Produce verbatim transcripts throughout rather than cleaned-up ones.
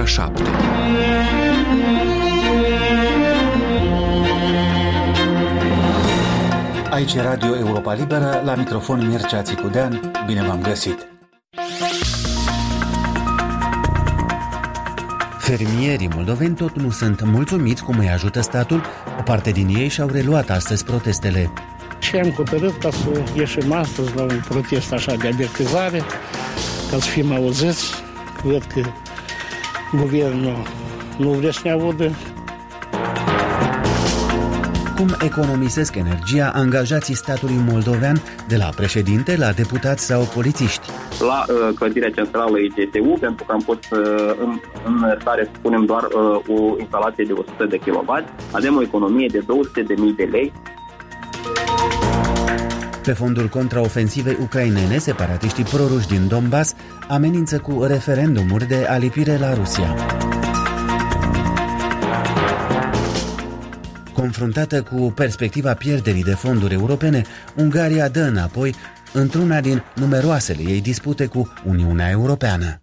șapte. Aici e Radio Europa Liberă, la microfon Mircea Țicudean. Bine v-am găsit! Fermierii moldoveni tot nu sunt mulțumiți cum îi ajută statul. O parte din ei și-au reluat astăzi protestele. Și am hotărât ca să ieșim astăzi la un protest așa de avertizare, ca să fim auziți. Văd că guvernul nu vrea să ne audă. Cum economisesc energia angajații statului moldovean, de la președinte la deputați sau polițiști? La uh, clădirea centrală I G T U, pentru că am pus uh, în, în stare să punem doar uh, o instalație de o sută de kilowați, avem o economie de două sute de mii de lei. Pe fondul contraofensivei ucrainene, separatiștii proruși din Donbass amenință cu referendumuri de alipire la Rusia. Confruntată cu perspectiva pierderii de fonduri europene, Ungaria dă înapoi într-una din numeroasele ei dispute cu Uniunea Europeană.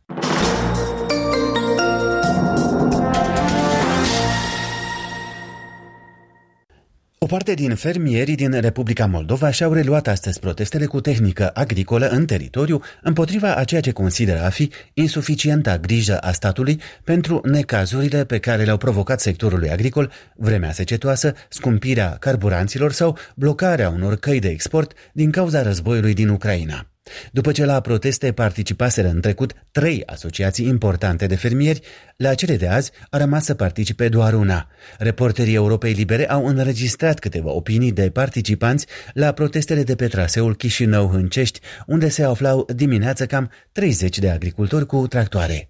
O parte din fermierii din Republica Moldova și-au reluat astăzi protestele cu tehnică agricolă în teritoriu împotriva a ceea ce consideră a fi insuficienta grijă a statului pentru necazurile pe care le-au provocat sectorului agricol, vremea secetoasă, scumpirea carburanților sau blocarea unor căi de export din cauza războiului din Ucraina. După ce la proteste participaseră în trecut trei asociații importante de fermieri, la cele de azi a rămas să participe doar una. Reporterii Europei Libere au înregistrat câteva opinii de participanți la protestele de pe traseul Chișinău-Hâncești, unde se aflau dimineața cam treizeci de agricultori cu tractoare.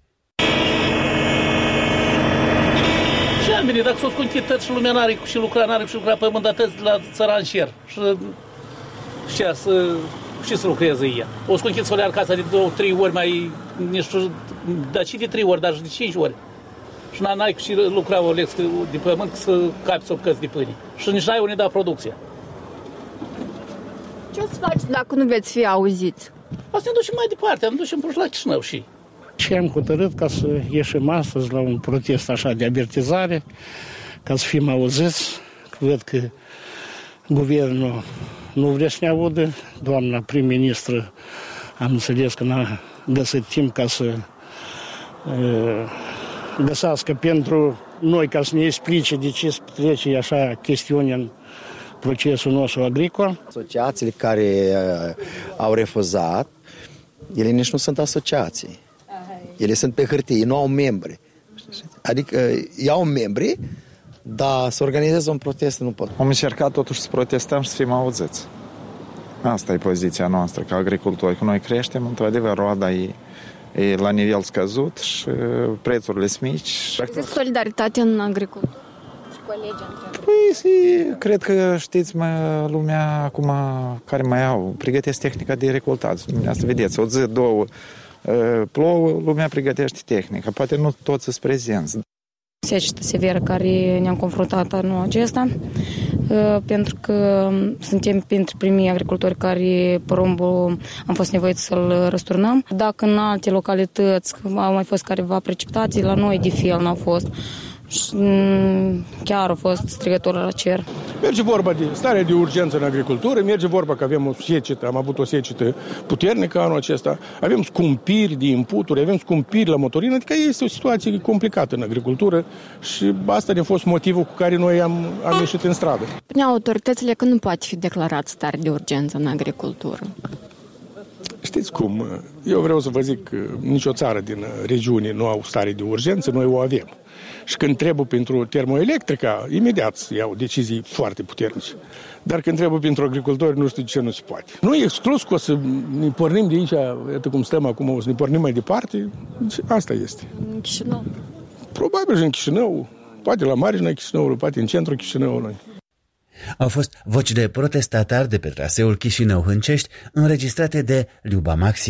Ce am venit, dacă s-o sconchități și lumea n-are și lucra, n-are și lucra pământ, atât la țăran șer. Și și să... și să lucreze ea. O sconchit solear casa de două, trei ori mai, nu știu, dar și de trei ori, dar și de cinci ori. Și n-ai și lucra o lex de pământ să capi să căți de pâine. Și nici n-ai unde da producția. Ce o să faci dacă nu veți fi auziți? Asta ne ducem mai departe, ne ducem până la Chișinău și... Și am hotărât ca să ieșim astăzi la un protest așa de avertizare, ca să fim auziți. Văd că guvernul nu vrea să ne audă. Doamna prim-ministră, am înțeles că n-a găsit timp ca să uh, găsească pentru noi, ca să ne explice de ce se trece așa chestiuni în procesul nostru agricol. Asociațiile care uh, au refuzat, ele nici nu sunt asociații. Ele sunt pe hârtie, nu au membri. Adică iau membri, dar să organizeze un protest nu pot. Am încercat totuși să protestăm și să fim auziți. Asta e poziția noastră ca agricultori. Că noi creștem, într-adevăr, roada e, e la nivel scăzut și prețurile sunt mici. Există solidaritate în agricultură și colegi între Păi, cred că știți, mă, lumea acum care mai au, pregătesc tehnica de recoltat. Asta vedeți, o zi, două plouă, lumea pregătește tehnica. Poate nu toți sunt prezenți. Secetă severă care ne-am confruntat anul acesta, pentru că suntem printre primii agricultori care porumbul am fost nevoiți să-l răsturnăm. Dacă în alte localități au mai fost careva precipitații, la noi de fel n-au fost. Chiar a fost strigător la cer. Merge vorba de starea de urgență în agricultură, merge vorba că avem o secetă, am avut o secetă puternică anul acesta, avem scumpiri de inputuri, avem scumpiri la motorină, adică este o situație complicată în agricultură și asta a fost motivul cu care noi am, am ieșit în stradă. Până autoritățile că nu poate fi declarat stare de urgență în agricultură. Știți cum? Eu vreau să vă zic că nicio țară din regiune nu au stare de urgență, noi o avem. Și când trebuie pentru termoelectrica, imediat iau decizii foarte puternice. Dar când trebuie pentru agricultori, nu știu de ce nu se poate. Nu e exclus că o să ne pornim de aici, iată cum stăm acum, o să ne pornim mai departe. Asta este. În Chișinău? Probabil și în Chișinău, poate la marginea Chișinăului, poate în centrul Chișinăului. Au fost voci de protestatari de pe traseul Chișinău-Hâncești înregistrate de Liuba Maxim.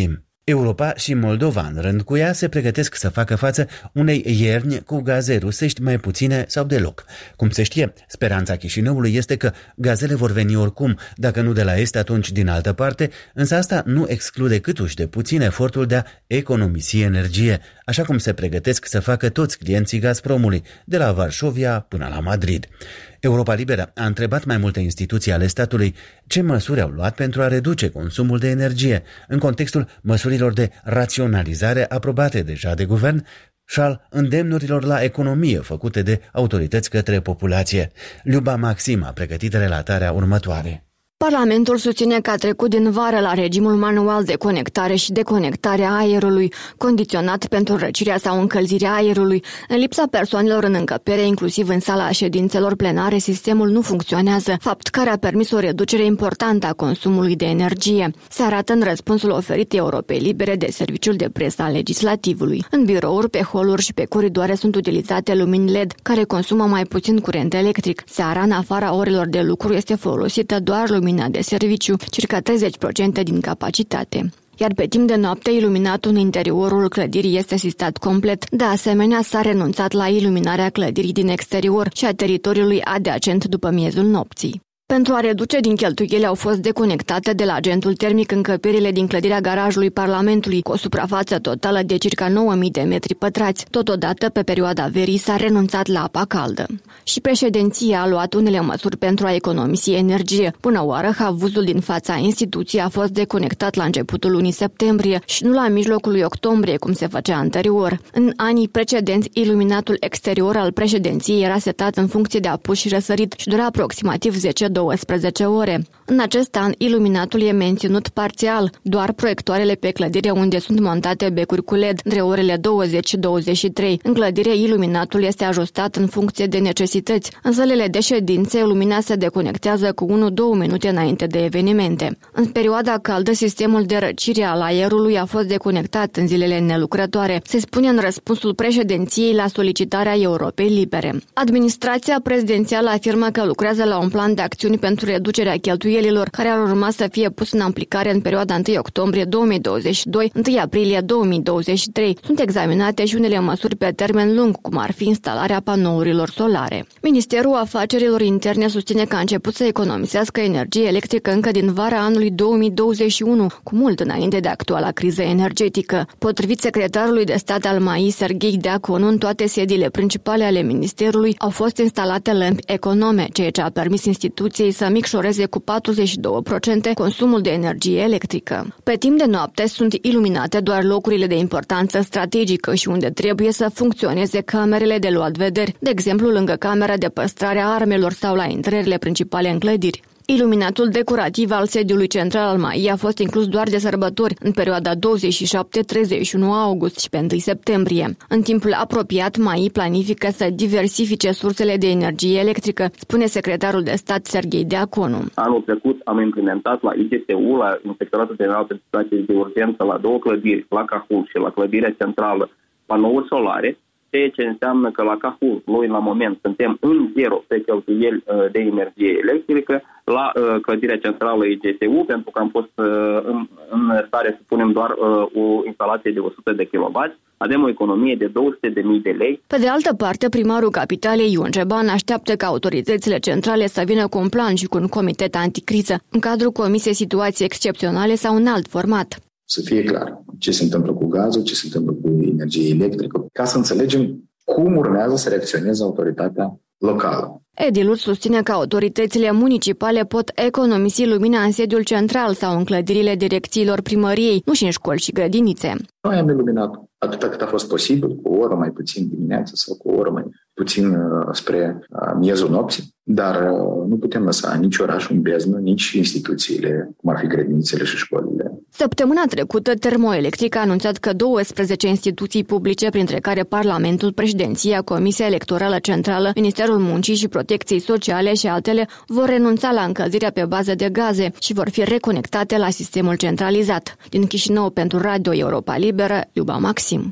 Europa și Moldova, în rând cu ea, se pregătesc să facă față unei ierni cu gaze rusești mai puține sau deloc. Cum se știe, speranța Chișinăului este că gazele vor veni oricum, dacă nu de la est, atunci din altă parte, însă asta nu exclude câtuși de puțin efortul de a economisi energie, așa cum se pregătesc să facă toți clienții Gazpromului, de la Varșovia până la Madrid. Europa Liberă a întrebat mai multe instituții ale statului ce măsuri au luat pentru a reduce consumul de energie în contextul măsurilor de raționalizare aprobate deja de guvern și al îndemnurilor la economie făcute de autorități către populație. Liuba Maxim a pregătit relatarea următoare. Parlamentul susține că a trecut din vară la regimul manual de conectare și deconectare a aerului, condiționat pentru răcirea sau încălzirea aerului. În lipsa persoanelor în încăpere, inclusiv în sala ședințelor plenare, sistemul nu funcționează, fapt care a permis o reducere importantă a consumului de energie. Se arată în răspunsul oferit Europei Libere de Serviciul de Presă al Legislativului. În birouri, pe holuri și pe coridoare sunt utilizate lumini L E D, care consumă mai puțin curent electric. Seara, în afara orelor de lucru, este folosită doar lumina de serviciu, circa treizeci la sută din capacitate. Iar pe timp de noapte, iluminatul în interiorul clădirii este asistat complet. De asemenea, s-a renunțat la iluminarea clădirii din exterior și a teritoriului adiacent după miezul nopții. Pentru a reduce din cheltuieli au fost deconectate de la agentul termic încăperile din clădirea garajului Parlamentului, cu o suprafață totală de circa nouă mii de metri pătrați. Totodată, pe perioada verii s-a renunțat la apa caldă. Și președinția a luat unele măsuri pentru a economisi energie. Până oară, havuzul din fața instituției a fost deconectat la începutul lunii septembrie și nu la mijlocul lui octombrie, cum se făcea anterior. În anii precedenți, iluminatul exterior al președinției era setat în funcție de apus și răsărit și dura aproximativ zece douăsprezece ore. În acest an, iluminatul e menținut parțial, doar proiectoarele pe clădire unde sunt montate becuri cu L E D între orele douăzeci și douăzeci și trei. În clădire, iluminatul este ajustat în funcție de necesități. În sălile de ședințe, lumina se deconectează cu unu două minute înainte de evenimente. În perioada caldă, sistemul de răcire al aerului a fost deconectat în zilele nelucrătoare, se spune în răspunsul președinției la solicitarea Europei Libere. Administrația prezidențială afirmă că lucrează la un plan de acțiune pentru reducerea cheltuielilor, care ar urma să fie pus în aplicare în perioada întâi octombrie două mii douăzeci și doi - întâi aprilie două mii douăzeci și trei. Sunt examinate și unele măsuri pe termen lung, cum ar fi instalarea panourilor solare. Ministerul Afacerilor Interne susține că a început să economisească energie electrică încă din vara anului două mii douăzeci și unu, cu mult înainte de actuala criză energetică. Potrivit secretarului de stat al M A I, Serghei Deaconu, în toate sediile principale ale ministerului au fost instalate lămpi econome, ceea ce a permis instituției să micșoreze cu patruzeci și doi la sută consumul de energie electrică. Pe timp de noapte sunt iluminate doar locurile de importanță strategică și unde trebuie să funcționeze camerele de luat vederi, de exemplu lângă camera de păstrare a armelor sau la intrările principale în clădiri. Iluminatul decorativ al sediului central al M A I a fost inclus doar de sărbători, în perioada douăzeci și șapte - treizeci și unu august și pe întâi septembrie. În timpul apropiat, M A I planifică să diversifice sursele de energie electrică, spune secretarul de stat Serghei Deaconu. Anul trecut am implementat la I G T U, la Inspectoratul General pentru Situații de Urgență, la două clădiri, la Cahul și la clădirea centrală, panouri solare, ceea ce înseamnă că la Cahul, noi la moment suntem în zero pe cheltuieli de energie electrică, la uh, clădirea centrală I G T U, pentru că am fost uh, în, în stare să punem doar uh, o instalație de o sută de kilowați, avem o economie de două sute de mii de lei. Pe de altă parte, primarul capitalei Ion Ceban așteaptă ca autoritățile centrale să vină cu un plan și cu un comitet anticriză, în cadrul Comisiei Situații Excepționale sau în alt format. Să fie clar ce se întâmplă cu gazul, ce se întâmplă cu energie electrică, ca să înțelegem cum urmează să reacționeze autoritatea locală. Edilul susține că autoritățile municipale pot economisi lumina în sediul central sau în clădirile direcțiilor primăriei, nu și în școli și grădinițe. Noi am iluminat atât cât a fost posibil, cu o oră mai puțin dimineața sau cu o oră mai puțin uh, spre uh, miezul nopții, dar uh, nu putem lăsa nici orașul în beznă, nici instituțiile, cum ar fi grădinițele și școlile. Săptămâna trecută, Termoelectric a anunțat că douăsprezece instituții publice, printre care Parlamentul, Președinția, Comisia Electorală Centrală, Ministerul Muncii și Protecției Sociale și altele, vor renunța la încălzirea pe bază de gaze și vor fi reconectate la sistemul centralizat. Din Chișinău, pentru Radio Europa Liberă, Liuba Maxim.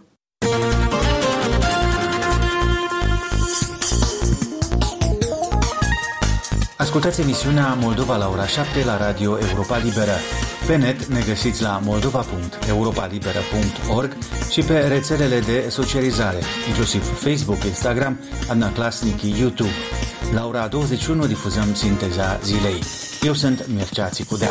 Ascultați emisiunea Moldova la ora șapte la Radio Europa Liberă. Pe net ne găsiți la moldova punct europa liberă punct org și pe rețelele de socializare, inclusiv Facebook, Instagram, Adnaclasnic, YouTube. La ora douăzeci și unu difuzăm Sinteza zilei. Eu sunt Mircea Țicudean.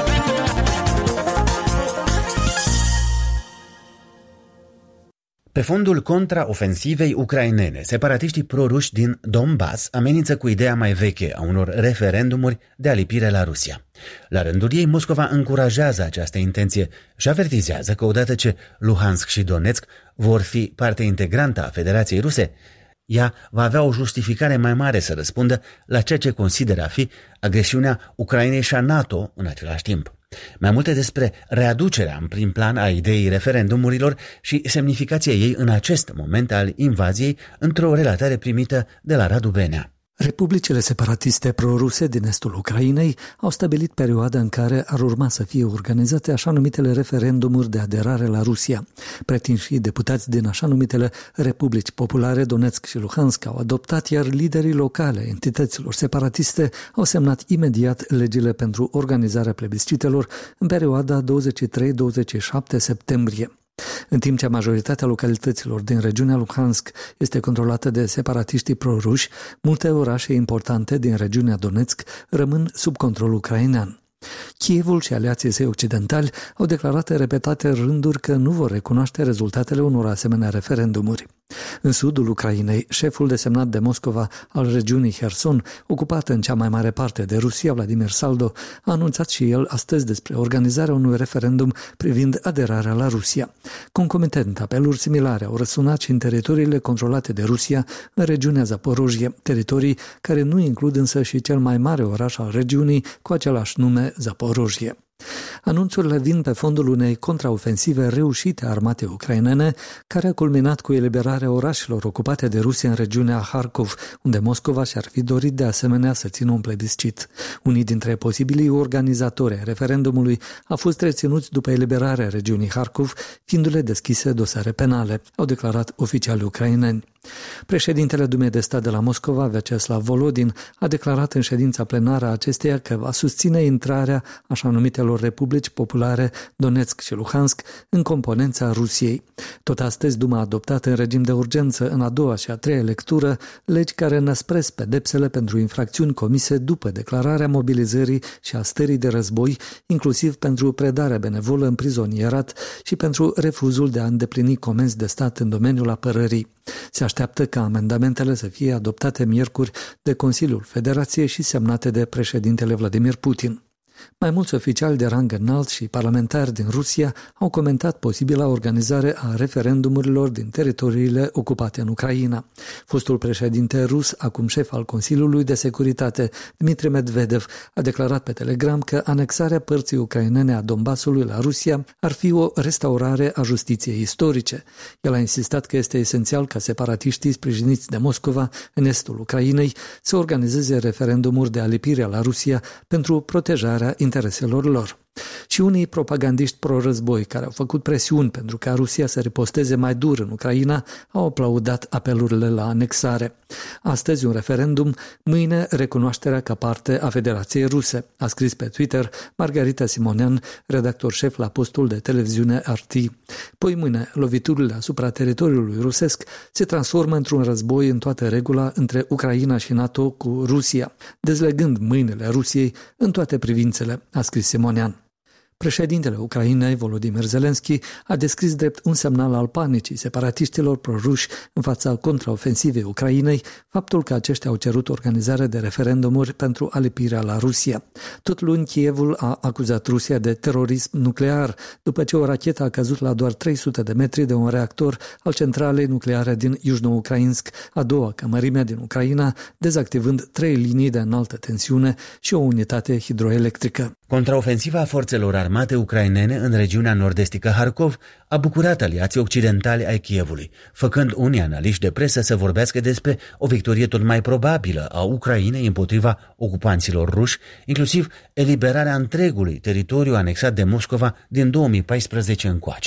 Pe fondul contraofensivei ucrainene, separatiștii proruși din Donbass amenință cu ideea mai veche a unor referendumuri de alipire la Rusia. La rândul ei, Moscova încurajează această intenție și avertizează că odată ce Luhansk și Donetsk vor fi parte integrantă a Federației Ruse, ea va avea o justificare mai mare să răspundă la ceea ce consideră a fi agresiunea Ucrainei și a NATO în același timp. Mai multe despre readucerea în prim plan a ideii referendumurilor și semnificația ei în acest moment al invaziei într-o relatare primită de la Radu Benea. Republicile separatiste proruse din estul Ucrainei au stabilit perioada în care ar urma să fie organizate așa numitele referendumuri de aderare la Rusia. Pretinși deputați din așa numitele Republici Populare Donetsk și Luhansk au adoptat, iar liderii locale entităților separatiste au semnat imediat legile pentru organizarea plebiscitelor în perioada douăzeci și trei douăzeci și șapte septembrie. În timp ce majoritatea localităților din regiunea Luhansk este controlată de separatiștii proruși, multe orașe importante din regiunea Donetsk rămân sub control ucrainean. Kievul și aliații săi occidentali au declarat în repetate rânduri că nu vor recunoaște rezultatele unor asemenea referendumuri. În sudul Ucrainei, șeful desemnat de Moscova al regiunii Herson, ocupată în cea mai mare parte de Rusia, Vladimir Saldo, a anunțat și el astăzi despre organizarea unui referendum privind aderarea la Rusia. Concomitent, apeluri similare au răsunat și în teritoriile controlate de Rusia, în regiunea Zaporojie, teritorii care nu includ însă și cel mai mare oraș al regiunii cu același nume, Zaporojie. Anunțurile vin pe fondul unei contraofensive reușite a armatei ucrainene, care a culminat cu eliberarea orașelor ocupate de Rusia în regiunea Harkov, unde Moscova și-ar fi dorit de asemenea să țină un plebiscit. Unii dintre posibilii organizatori ai referendumului au fost reținuți după eliberarea regiunii Harkov, fiindu-le deschise dosare penale, au declarat oficialii ucraineni. Președintele Dumei de Stat de la Moscova, Vyacheslav Volodin, a declarat în ședința plenară a acesteia că va susține intrarea așa numitelor Republici Populare Donetsk și Luhansk în componența Rusiei. Tot astăzi, Duma a adoptat în regim de urgență în a doua și a treia lectură legi care năspresc pedepsele pentru infracțiuni comise după declararea mobilizării și a stării de război, inclusiv pentru predarea benevolă în prizonierat și pentru refuzul de a îndeplini comenzi de stat în domeniul apărării. Se așteaptă ca amendamentele să fie adoptate miercuri de Consiliul Federației și semnate de președintele Vladimir Putin. Mai mulți oficiali de rang înalt și parlamentari din Rusia au comentat posibila organizare a referendumurilor din teritoriile ocupate în Ucraina. Fostul președinte rus, acum șef al Consiliului de Securitate, Dmitri Medvedev, a declarat pe Telegram că anexarea părții ucrainene a Donbassului la Rusia ar fi o restaurare a justiției istorice. El a insistat că este esențial ca separatiștii sprijiniți de Moscova în estul Ucrainei să organizeze referendumuri de alipire la Rusia pentru protejarea intereselor lor. Și unii propagandiști pro-război care au făcut presiuni pentru ca Rusia să riposteze mai dur în Ucraina au aplaudat apelurile la anexare. Astăzi un referendum, mâine recunoașterea ca parte a Federației Ruse, a scris pe Twitter Margarita Simonean, redactor șef la postul de televiziune R T. Poi mâine, loviturile asupra teritoriului rusesc se transformă într-un război în toată regula între Ucraina și NATO cu Rusia, dezlegând mâinile Rusiei în toate privințele, a scris Simonean. Președintele Ucrainei, Volodymyr Zelensky, a descris drept un semnal al panicii separatiștilor proruși în fața contraofensivei Ucrainei faptul că aceștia au cerut organizarea de referendumuri pentru alipirea la Rusia. Tot luni, Kievul a acuzat Rusia de terorism nuclear după ce o rachetă a căzut la doar trei sute de metri de un reactor al centralei nucleare din Iujno-Ucrainsk, a doua ca mărime din Ucraina, dezactivând trei linii de înaltă tensiune și o unitate hidroelectrică. Contraofensiva forțelor armate ucrainene în regiunea nord-estică Harkov a bucurat aliații occidentali ai Kievului, făcând unii analiști de presă să vorbească despre o victorie tot mai probabilă a Ucrainei împotriva ocupanților ruși, inclusiv eliberarea întregului teritoriu anexat de Moscova din două mii paisprezece încoace.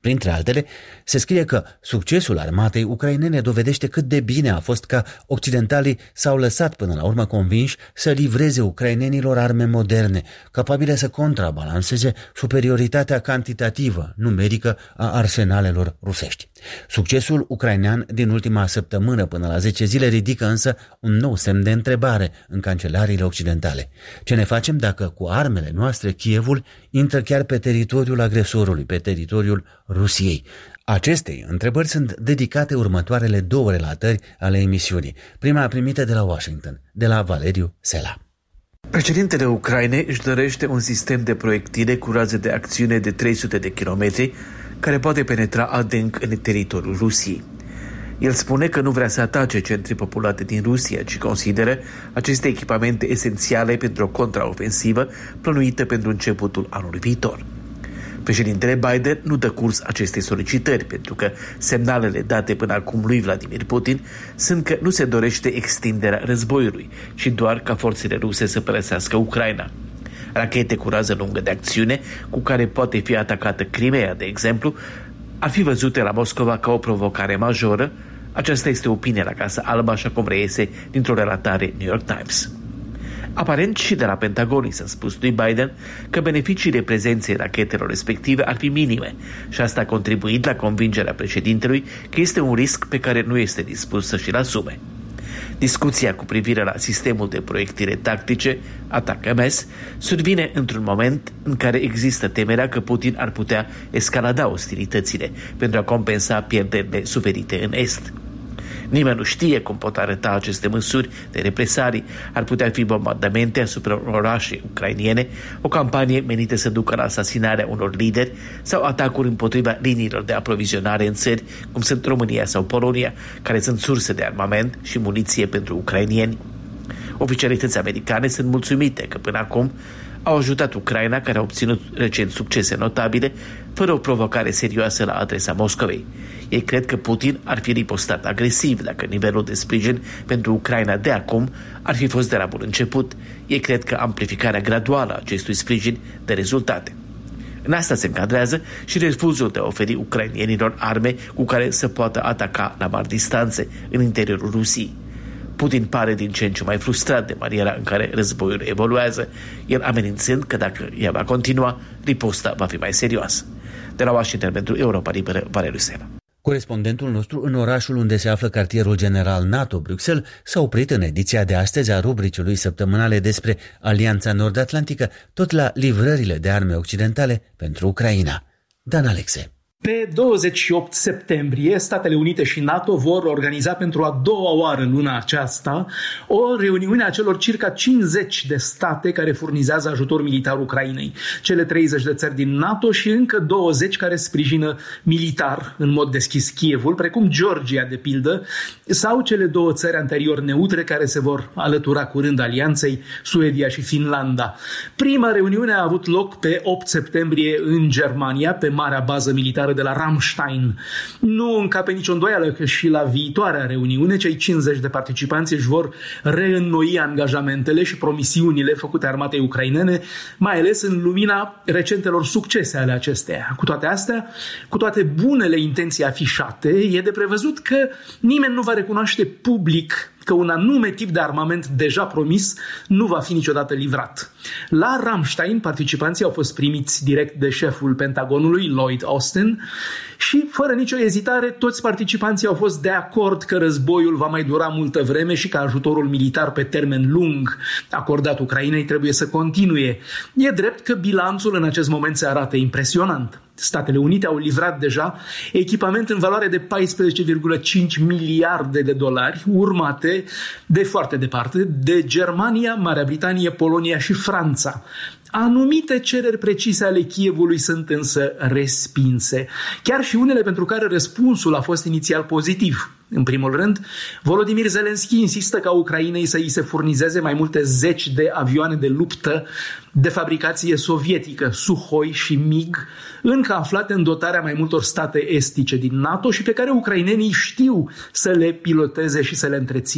Printre altele, se scrie că succesul armatei ucrainene dovedește cât de bine a fost că occidentalii s-au lăsat până la urmă convinși să livreze ucrainenilor arme moderne, capabile să contrabalanceze superioritatea cantitativă, numerică a arsenalelor rusești. Succesul ucrainean din ultima săptămână până la zece zile ridică însă un nou semn de întrebare în cancelariile occidentale. Ce ne facem dacă cu armele noastre Kievul intră chiar pe teritoriul agresorului, pe teritoriul Rusiei? Acestei întrebări sunt dedicate următoarele două relatări ale emisiunii. Prima primită de la Washington, de la Valeriu Sela. Președintele Ucrainei își dorește un sistem de proiectile cu raze de acțiune de trei sute de kilometri care poate penetra adânc în teritoriul Rusiei. El spune că nu vrea să atace centri populate din Rusia, ci consideră aceste echipamente esențiale pentru o contraofensivă plănuită pentru începutul anului viitor. Președintele Biden nu dă curs acestei solicitări, pentru că semnalele date până acum lui Vladimir Putin sunt că nu se dorește extinderea războiului, ci doar ca forțele ruse să părăsească Ucraina. Rachete cu rază lungă de acțiune, cu care poate fi atacată Crimea, de exemplu, ar fi văzute la Moscova ca o provocare majoră. Aceasta este opinia la Casa Albă, așa cum reiese dintr-o relatare New York Times. Aparent și de la Pentagon i s-a spus lui Biden că beneficiile prezenței rachetelor respective ar fi minime și asta a contribuit la convingerea președintelui că este un risc pe care nu este dispus să și-l asume. Discuția cu privire la sistemul de proiectile tactice, ATACMS, survine într-un moment în care există temerea că Putin ar putea escalada ostilitățile pentru a compensa pierderile suferite în Est. Nimeni nu știe cum pot arăta aceste măsuri de represalii. Ar putea fi bombardamente asupra orașe ucrainiene, o campanie menită să ducă la asasinarea unor lideri sau atacuri împotriva liniilor de aprovizionare în țări cum sunt România sau Polonia, care sunt surse de armament și muniție pentru ucrainieni. Oficialitățile americane sunt mulțumite că până acum au ajutat Ucraina, care a obținut recent succese notabile, fără o provocare serioasă la adresa Moscovei. Ei cred că Putin ar fi ripostat agresiv dacă nivelul de sprijin pentru Ucraina de acum ar fi fost de la bun început. Ei cred că amplificarea graduală a acestui sprijin dă rezultate. În asta se încadrează și refuzul de a oferi ucrainienilor arme cu care să poată ataca la mari distanțe în interiorul Rusiei. Putin pare din ce în ce mai frustrat de maniera în care războiul evoluează, el amenințând că dacă ea va continua, riposta va fi mai serioasă. De la Washington pentru Europa Liberă, Valeriu Sela. Corespondentul nostru în orașul unde se află cartierul general NATO, Bruxelles, s-a oprit în ediția de astăzi a rubricii săptămânale despre Alianța Nord-Atlantică, tot la livrările de arme occidentale pentru Ucraina. Dan Alexe. Pe douăzeci și opt septembrie, Statele Unite și NATO vor organiza pentru a doua oară luna aceasta o reuniune a celor circa cincizeci de state care furnizează ajutor militar Ucrainei. Cele treizeci de țări din NATO și încă douăzeci care sprijină militar în mod deschis Kievul, precum Georgia, de pildă, sau cele două țări anterior neutre care se vor alătura curând alianței, Suedia și Finlanda. Prima reuniune a avut loc pe opt septembrie în Germania, pe marea bază militară de la Ramstein. Nu încape nicio îndoială că și la viitoarea reuniune cei cincizeci de participanți își vor reînnoi angajamentele și promisiunile făcute armatei ucrainene, mai ales în lumina recentelor succese ale acesteia. Cu toate astea, cu toate bunele intenții afișate, e de prevăzut că nimeni nu va recunoaște public că un anume tip de armament deja promis nu va fi niciodată livrat. La Ramstein, participanții au fost primiți direct de șeful Pentagonului, Lloyd Austin, și fără nicio ezitare, toți participanții au fost de acord că războiul va mai dura multă vreme și că ajutorul militar pe termen lung acordat Ucrainei trebuie să continue. E drept că bilanțul în acest moment se arată impresionant. Statele Unite au livrat deja echipament în valoare de paisprezece virgulă cinci miliarde de dolari, urmate de foarte departe de Germania, Marea Britanie, Polonia și Franța. Anumite cereri precise ale Kievului sunt însă respinse, chiar și unele pentru care răspunsul a fost inițial pozitiv. În primul rând, Volodymyr Zelensky insistă ca Ucrainei să îi se furnizeze mai multe zeci de avioane de luptă de fabricație sovietică, Suhoi și MiG, încă aflate în dotarea mai multor state estice din NATO și pe care ucrainenii știu să le piloteze și să le întrețină.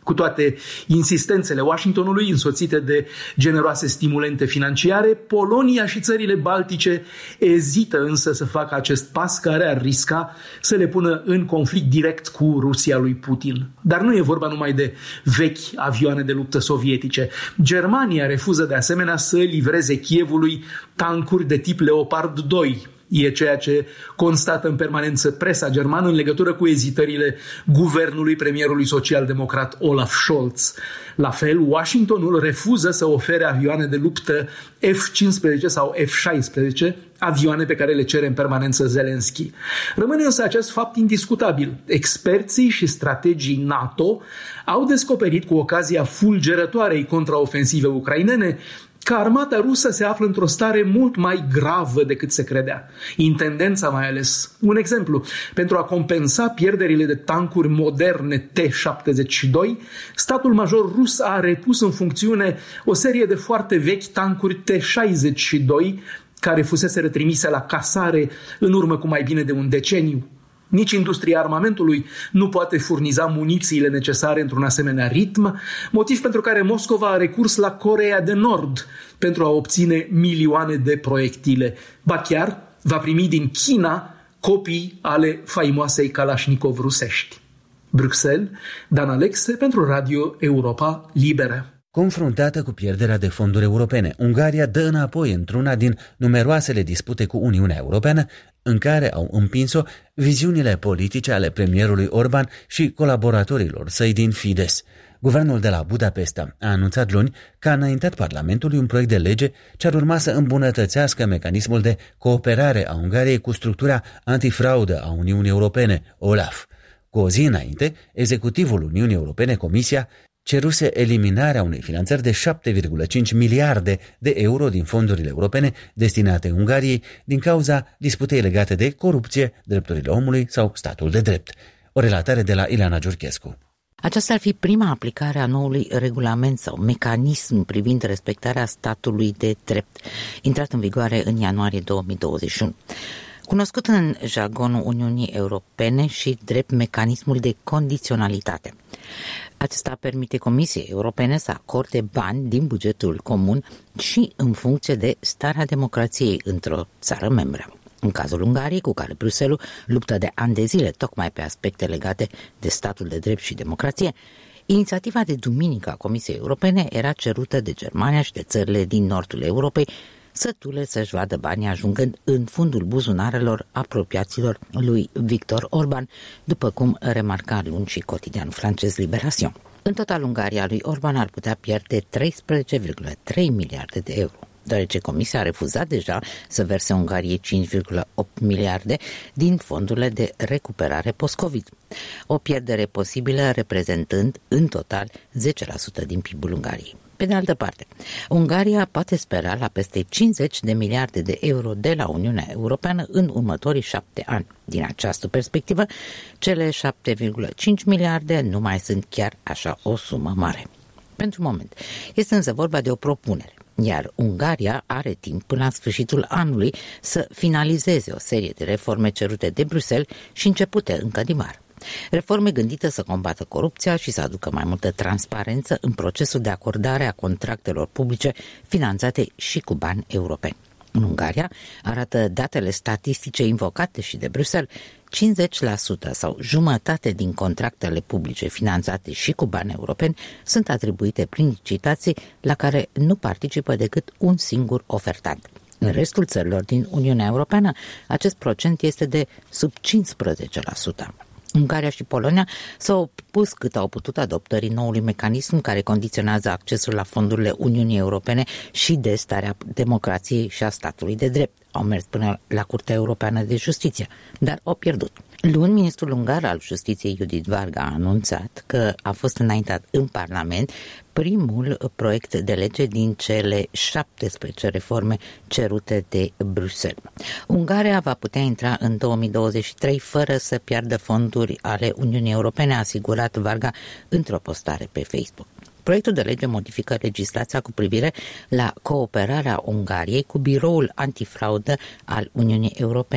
Cu toate insistențele Washingtonului, însoțite de generoase stimulente financiare, Polonia și țările baltice ezită însă să facă acest pas care ar risca să le pună în conflict direct cu Rusia lui Putin. Dar nu e vorba numai de vechi avioane de luptă sovietice. Germania refuză de asemenea să livreze Kievului tancuri de tip Leopard doi. E ceea ce constată în permanență presa germană în legătură cu ezitările guvernului premierului social-democrat Olaf Scholz. La fel, Washingtonul refuză să ofere avioane de luptă F cincisprezece sau F șaisprezece, avioane pe care le cere în permanență Zelensky. Rămâne însă acest fapt indiscutabil. Experții și strategii NATO au descoperit cu ocazia fulgerătoarei contraofensive ucrainene că armata rusă se află într-o stare mult mai gravă decât se credea. Intendența mai ales. Un exemplu, pentru a compensa pierderile de tancuri moderne T șaptezeci și doi, statul major rus a repus în funcțiune o serie de foarte vechi tancuri T șaizeci și doi, care fusese trimise la casare în urmă cu mai bine de un deceniu. Nici industria armamentului nu poate furniza munițiile necesare într-un asemenea ritm, motiv pentru care Moscova a recurs la Coreea de Nord pentru a obține milioane de proiectile. Ba chiar va primi din China copii ale faimoasei Kalashnikov rusești. Bruxelles, Dan Alexe pentru Radio Europa Liberă. Confruntată cu pierderea de fonduri europene, Ungaria dă înapoi într-una din numeroasele dispute cu Uniunea Europeană în care au împins-o viziunile politice ale premierului Orban și colaboratorilor săi din Fidesz. Guvernul de la Budapesta a anunțat luni că a înaintat Parlamentului un proiect de lege ce ar urma să îmbunătățească mecanismul de cooperare a Ungariei cu structura antifraudă a Uniunii Europene, OLAF. Cu o zi înainte, executivul Uniunii Europene, Comisia, ceruse eliminarea unei finanțări de șapte virgulă cinci miliarde de euro din fondurile europene destinate Ungariei din cauza disputei legate de corupție, drepturile omului sau statul de drept. O relatare de la Ileana Giurchescu. Aceasta ar fi prima aplicare a noului regulament sau mecanism privind respectarea statului de drept, intrat în vigoare în ianuarie două mii douăzeci și unu. Cunoscut în jargonul Uniunii Europene și drept mecanismul de condiționalitate. Acesta permite Comisiei Europene să acorde bani din bugetul comun și în funcție de starea democrației într-o țară membră. În cazul Ungariei, cu care Bruxelles luptă de ani de zile tocmai pe aspecte legate de statul de drept și democrație, inițiativa de duminică a Comisiei Europene era cerută de Germania și de țările din nordul Europei, sătule să-și vadă banii ajungând în fundul buzunarelor apropiaților lui Victor Orban, după cum remarca luni și cotidianul francez Libération. În total, Ungaria lui Orban ar putea pierde treisprezece virgulă trei miliarde de euro, deoarece Comisia a refuzat deja să verse Ungariei cinci virgulă opt miliarde din fondurile de recuperare post-Covid. O pierdere posibilă reprezentând în total zece la sută din P I B-ul Ungariei. Pe de altă parte, Ungaria poate spera la peste cincizeci de miliarde de euro de la Uniunea Europeană în următorii șapte ani. Din această perspectivă, cele șapte virgulă cinci miliarde nu mai sunt chiar așa o sumă mare. Pentru moment, este însă vorba de o propunere, iar Ungaria are timp până la sfârșitul anului să finalizeze o serie de reforme cerute de Bruxelles și începute încă din vară. Reforme gândite să combată corupția și să aducă mai multă transparență în procesul de acordare a contractelor publice finanțate și cu bani europeni. În Ungaria, arată datele statistice invocate și de Bruxelles, cincizeci la sută sau jumătate din contractele publice finanțate și cu bani europeni sunt atribuite prin licitații la care nu participă decât un singur ofertant. În restul țărilor din Uniunea Europeană, acest procent este de sub cincisprezece la sută. Ungaria și Polonia s-au opus cât au putut adoptării noului mecanism care condiționează accesul la fondurile Uniunii Europene și de starea democrației și a statului de drept. Au mers până la Curtea Europeană de Justiție, dar au pierdut. Luni, ministrul ungar al Justiției Judith Varga a anunțat că a fost înaintat în Parlament primul proiect de lege din cele șaptesprezece reforme cerute de Bruxelles. Ungaria va putea intra în două mii douăzeci și trei fără să piardă fonduri ale Uniunii Europene, a asigurat Varga într-o postare pe Facebook. Proiectul de lege modifică legislația cu privire la cooperarea Ungariei cu Biroul Antifraudă al Uniunii Europene,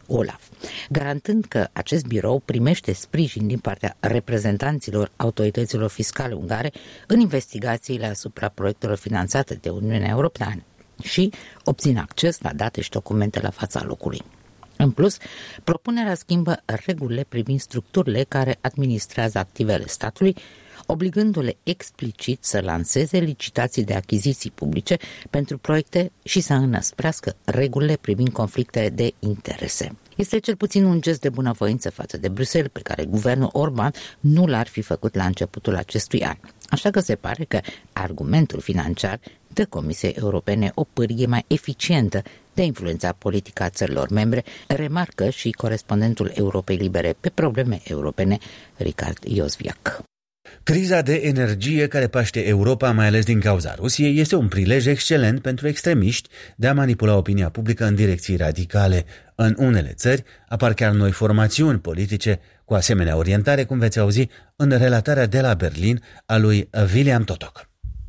OLAF, garantând că acest birou primește sprijin din partea reprezentanților autorităților fiscale ungare în investigațiile asupra proiectelor finanțate de Uniunea Europeană și obțin acces la date și documente la fața locului. În plus, propunerea schimbă regulile privind structurile care administrează activele statului, obligându-le explicit să lanseze licitații de achiziții publice pentru proiecte și să înăsprească regulile privind conflictele de interese. Este cel puțin un gest de bunăvoință față de Bruxelles, pe care guvernul Orban nu l-ar fi făcut la începutul acestui an. Așa că se pare că argumentul financiar dă Comisiei Europene o pârghie mai eficientă de a influența politica țărilor membre, remarcă și corespondentul Europei Libere pe probleme europene, Richard Iosviac. Criza de energie care paște Europa, mai ales din cauza Rusiei, este un prilej excelent pentru extremiști de a manipula opinia publică în direcții radicale. În unele țări apar chiar noi formațiuni politice cu asemenea orientare, cum veți auzi în relatarea de la Berlin a lui William Totok.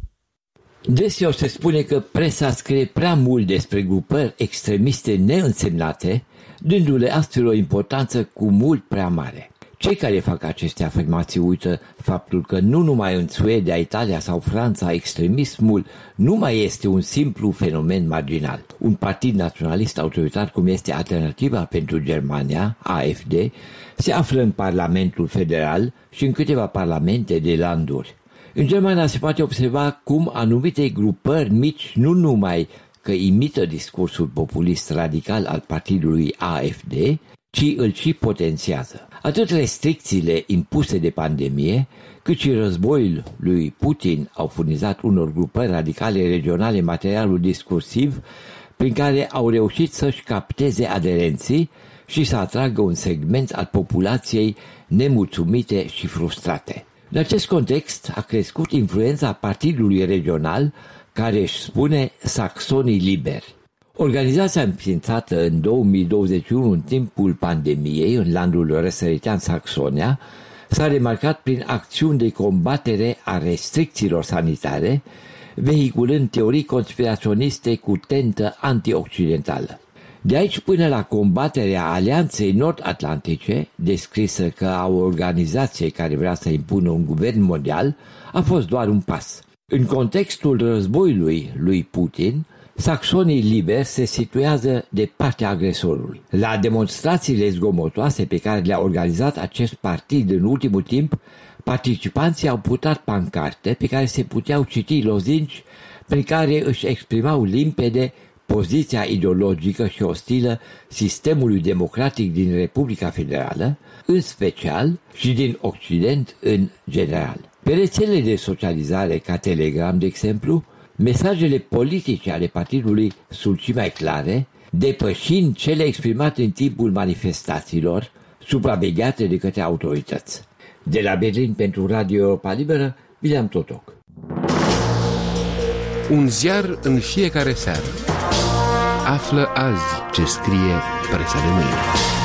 Deseori se spune că presa scrie prea mult despre grupări extremiste neînsemnate, dându-le astfel o importanță cu mult prea mare. Cei care fac aceste afirmații uită faptul că nu numai în Suedia, Italia sau Franța extremismul nu mai este un simplu fenomen marginal. Un partid naționalist autoritar cum este Alternativa pentru Germania, A F D, se află în Parlamentul Federal și în câteva parlamente de landuri. În Germania se poate observa cum anumite grupări mici nu numai că imită discursul populist radical al partidului A F D, ci îl și potențiază. Atât restricțiile impuse de pandemie, cât și războiul lui Putin au furnizat unor grupări radicale regionale materialul discursiv prin care au reușit să-și capteze aderenții și să atragă un segment al populației nemulțumite și frustrate. În acest context a crescut influența partidului regional care își spune Saxonii Liberi. Organizația înființată în două mii douăzeci și unu în timpul pandemiei în landul răsăritean Saxonia s-a remarcat prin acțiuni de combatere a restricțiilor sanitare, vehiculând teorii conspiraționiste cu tentă antioccidentală. De aici până la combaterea Alianței Nord-Atlantice, descrisă ca o organizație care vrea să impună un guvern mondial, a fost doar un pas. În contextul războiului lui Putin, Saxonii Liberi se situează de partea agresorului. La demonstrațiile zgomotoase pe care le-a organizat acest partid în ultimul timp, participanții au purtat pancarte pe care se puteau citi lozinci prin care își exprimau limpede poziția ideologică și ostilă sistemului democratic din Republica Federală, în special, și din Occident în general. Pe rețelele de socializare ca Telegram, de exemplu, mesajele politice ale partidului sunt și mai clare, depășind cele exprimate în timpul manifestațiilor, supravegheate de către autorități. De la Berlin pentru Radio Europa Liberă, William Totok. Un ziar în fiecare seară. Află azi ce scrie presa de mâine.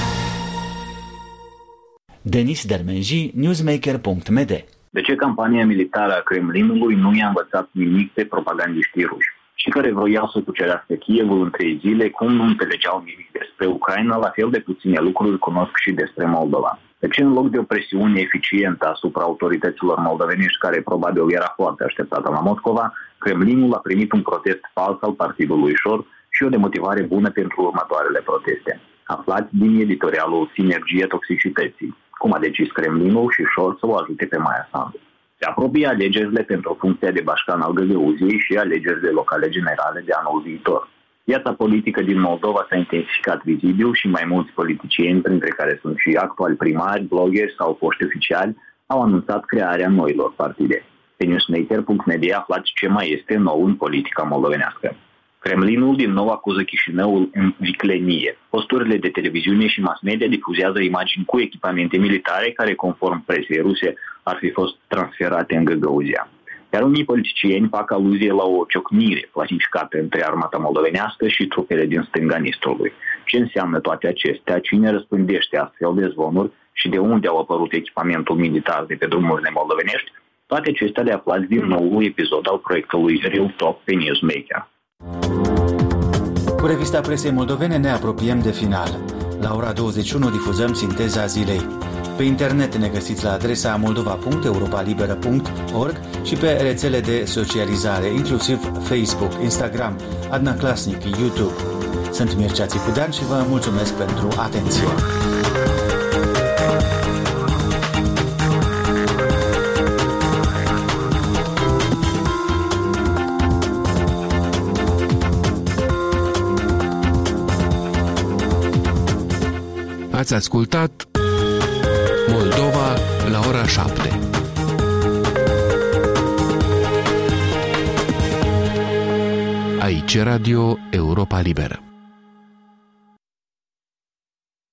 Denis Dermenji, newsmaker punct m d. De ce campania militară a Kremlinului nu i-a învățat nimic pe propagandiștii ruși? Și care vroiau să cucerească Kievul în trei zile, cum nu înțelegeau nimic despre Ucraina, la fel de puține lucruri cunosc și despre Moldova. De ce în loc de o presiune eficientă asupra autorităților moldovenești, care probabil era foarte așteptată la Moscova, Kremlinul a primit un protest fals al partidului Șor și o demotivare bună pentru următoarele proteste. Aflați din editorialul Sinergie Toxicității, cum a decis Kremlinul și Șor să o ajute pe Maia Sandu. Se apropie alegerile pentru funcția de bașcan al Găgăuziei și alegerile locale generale de anul viitor. Viața politică din Moldova s-a intensificat vizibil și mai mulți politicieni, printre care sunt și actuali primari, bloggeri sau foști oficiali, au anunțat crearea noilor partide. Pe newsmaker punct m d aflați ce mai este nou în politica moldovenească. Kremlinul din nou acuză Chișinăul în viclenie. Posturile de televiziune și mass media difuzează imagini cu echipamente militare care, conform presei ruse, ar fi fost transferate în Găgăuzia. Iar unii politicieni fac aluzie la o ciocnire clasificată între armata moldovenească și trupele din stânga Nistrului. Ce înseamnă toate acestea? Cine răspândește astfel de zvonuri și de unde au apărut echipamentul militar de pe drumurile moldovenești? Toate acestea le aflați din noul episod al proiectului Real Talk pe Newsmaker. Cu revista presei moldovene ne apropiem de final. La ora douăzeci și unu difuzăm Sinteza Zilei. Pe internet ne găsiți la adresa moldova punct europa liberă punct org și pe rețele de socializare, inclusiv Facebook, Instagram, Adna Klasnic, YouTube. Sunt Mircea Țicudean și vă mulțumesc pentru atenție. Ați ascultat Moldova la ora șapte. Aici Radio Europa Liberă.